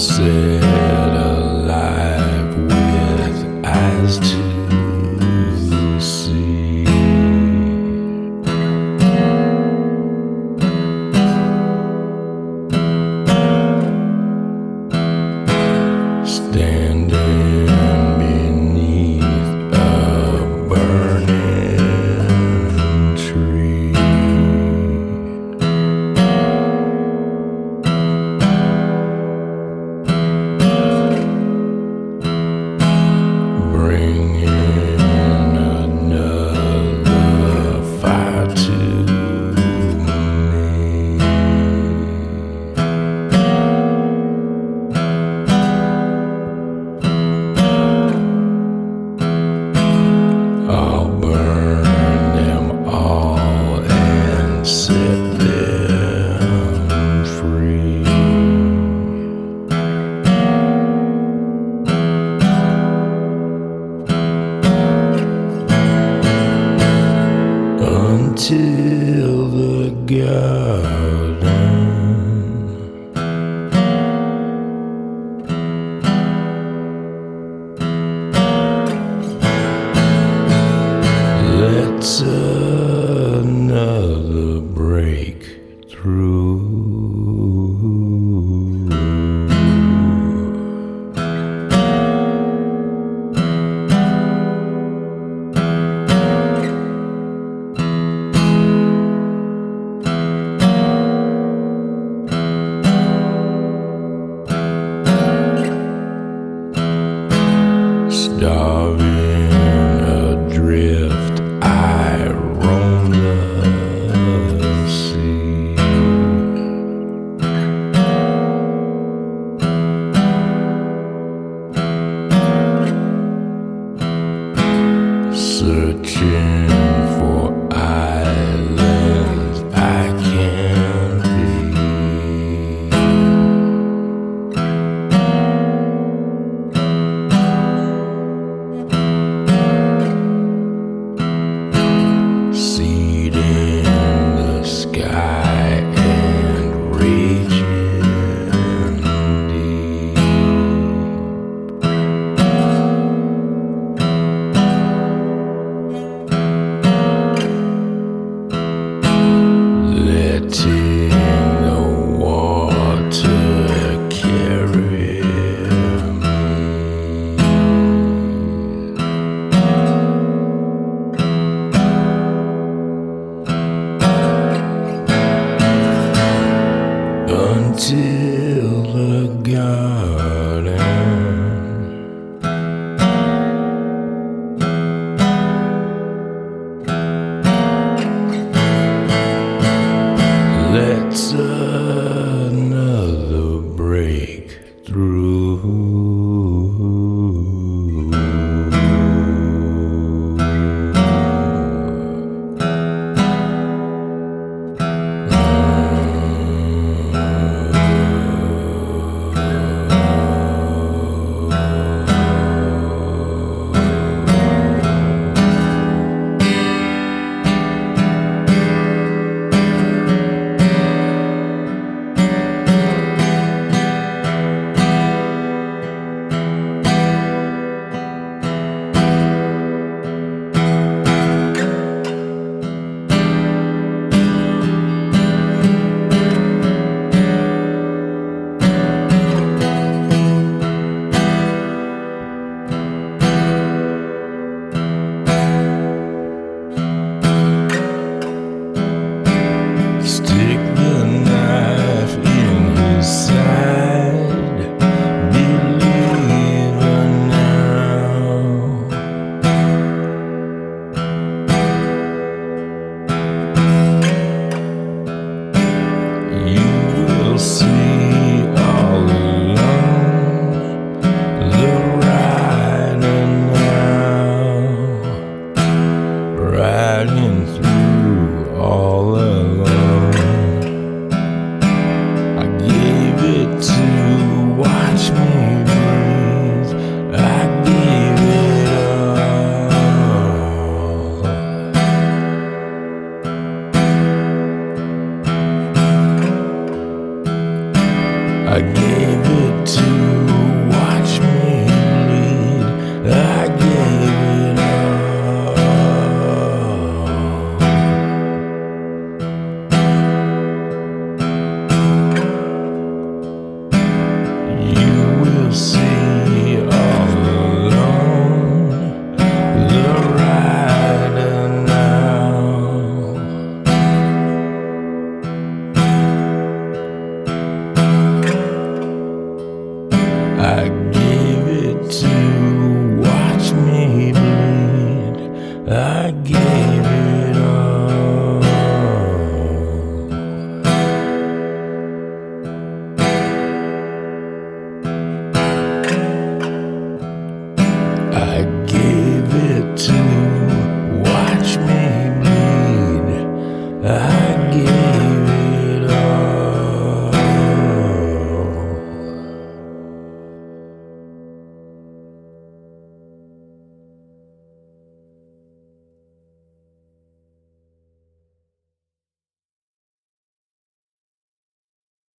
Set alive with eyes to see. Standing beneath a burning tree. I'll burn them all and set them free. Until the garden lets another break through. Starving adrift, I roam the sea. Searching for islands I can't seed in the sky and raging deep. Letting the water carry me. Until the garden lets another break through. Stick the knife in his side, believer now. You will see all along the rider now, riding through all alone. To watch me breathe, I gave it all. I gave it to I